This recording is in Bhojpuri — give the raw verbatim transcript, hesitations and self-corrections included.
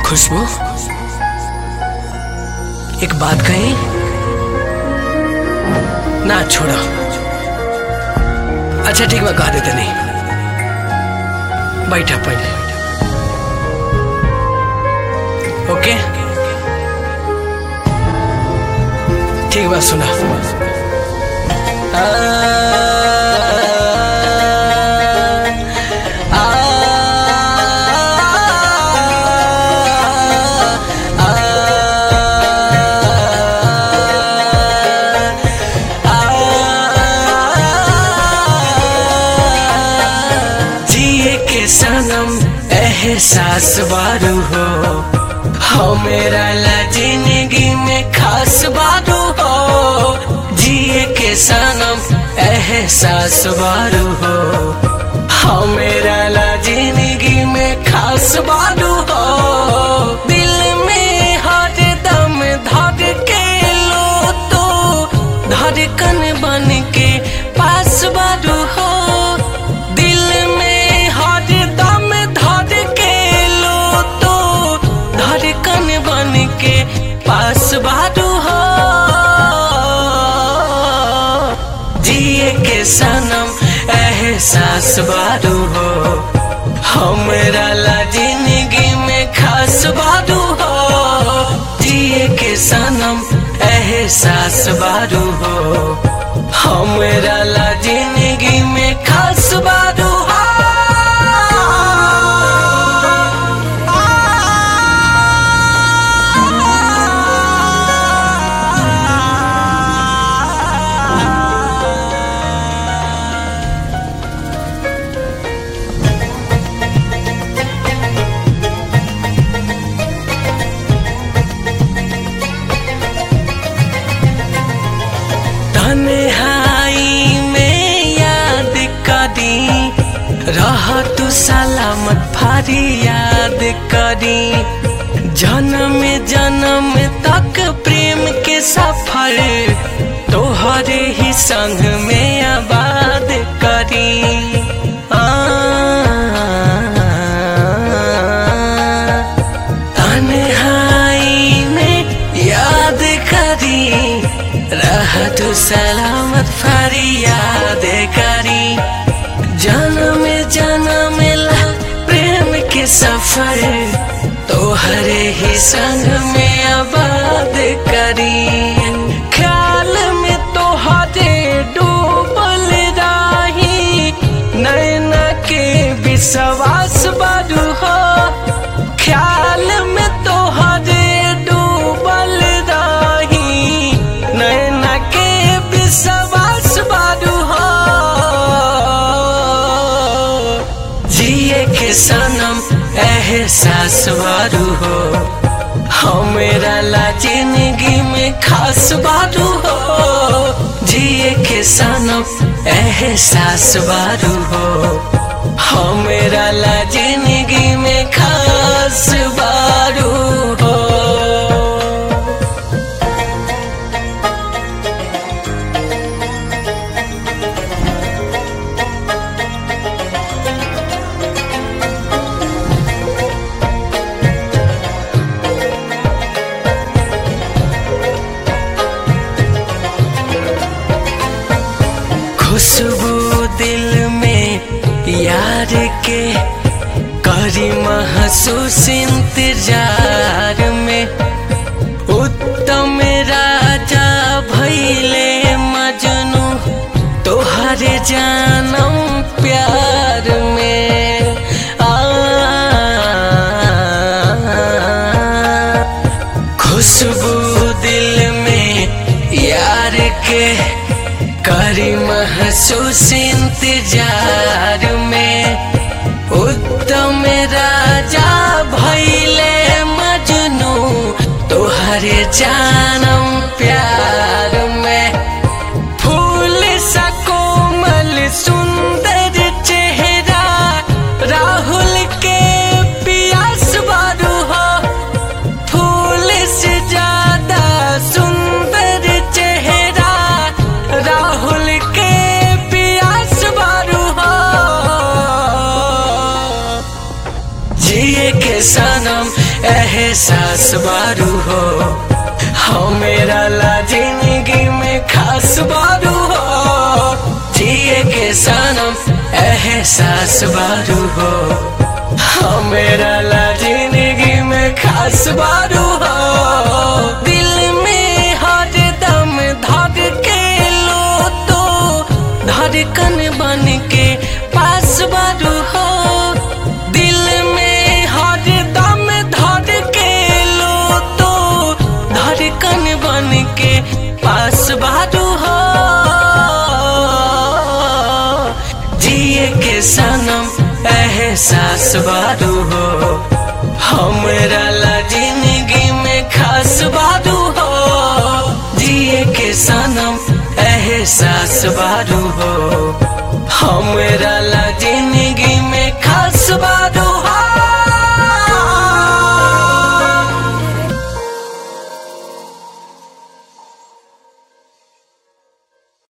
खुशबू, एक बात कही ना छोड़ो। अच्छा ठीक बा, कह देते नहीं। बैठा पहले। ओके ठीक बा, सुना। आ, सनम एहसास बारू हो, हो मेरा ला जिंदगी में खास बारू हो। जिए के सनम एहसास बारू हो, हो मेरा ला जिंदगी में खास बारू हो। दिल में हर दम धर के लो तो धड़कन बन के पास बारू हो। पास बारू हो, जिए के सनम एहसास बारू हो, हमरा ला जिंदगी में खास बारू हो। जिए के सनम एहसास बारू हो, हमरा ला जिंदगी में खास बारू हो। तन्हाई में याद करी रह तू सलामत, भारी याद करी। जन्म जन्म तक प्रेम के सफर तोहरे ही संग में आबाद करी। तन्हाई में याद करी रह तू सलामत, भारी याद करी। जन्म जन्म ला प्रेम के सफर तोहरे ही संग में आबाद करी। ख्याल में तोहरे डूबल रही, नैना के विश्वास बारू हो। ख्याल में तोहरे डूबल रही, नैना के विश्वास बारू हो। जिए के सनम एहसास बारू हो, हमरा ला जिंदगी में खास बारू हो। जिए के सनम एहसास बारू हो, हमरा ला जिंदगी में खास बारू हो। खुशबू दिल में यार के करी महसूस इंतजार में। उत्तम राजा भइले मजनू तोहरे जानम प्यार में। आ खुशबू दिल में यार के करी महसूस इंतजार में। उत्तम राजा भइले मजनू तोहरे जानम प्यार में। फूल सा कोमल सुंदर चेहरा राहुल के पियास बारू हो। फूल से ज्यादा सुंदर चेहरा राहुल के पियास बारू हो। जिए के सनम एहसास बारू हो, हमेरा ला जिंदगी में खास बारू हो, जिए के सनम एहसास बारू हो, हमेरा ला जिंदगी में खास बारू हो। दिल में हर दम धर के लो तो धड़कन बन के पास बारू हो, दिल में हर दम धर के लो तो धड़कन बन के पास बारू हो, जिए के सनम एहसास बारू हो, हमरा ला जिंदगी में खास बारू हो, जिए के सनम एहसास बारू हो, हमरा ला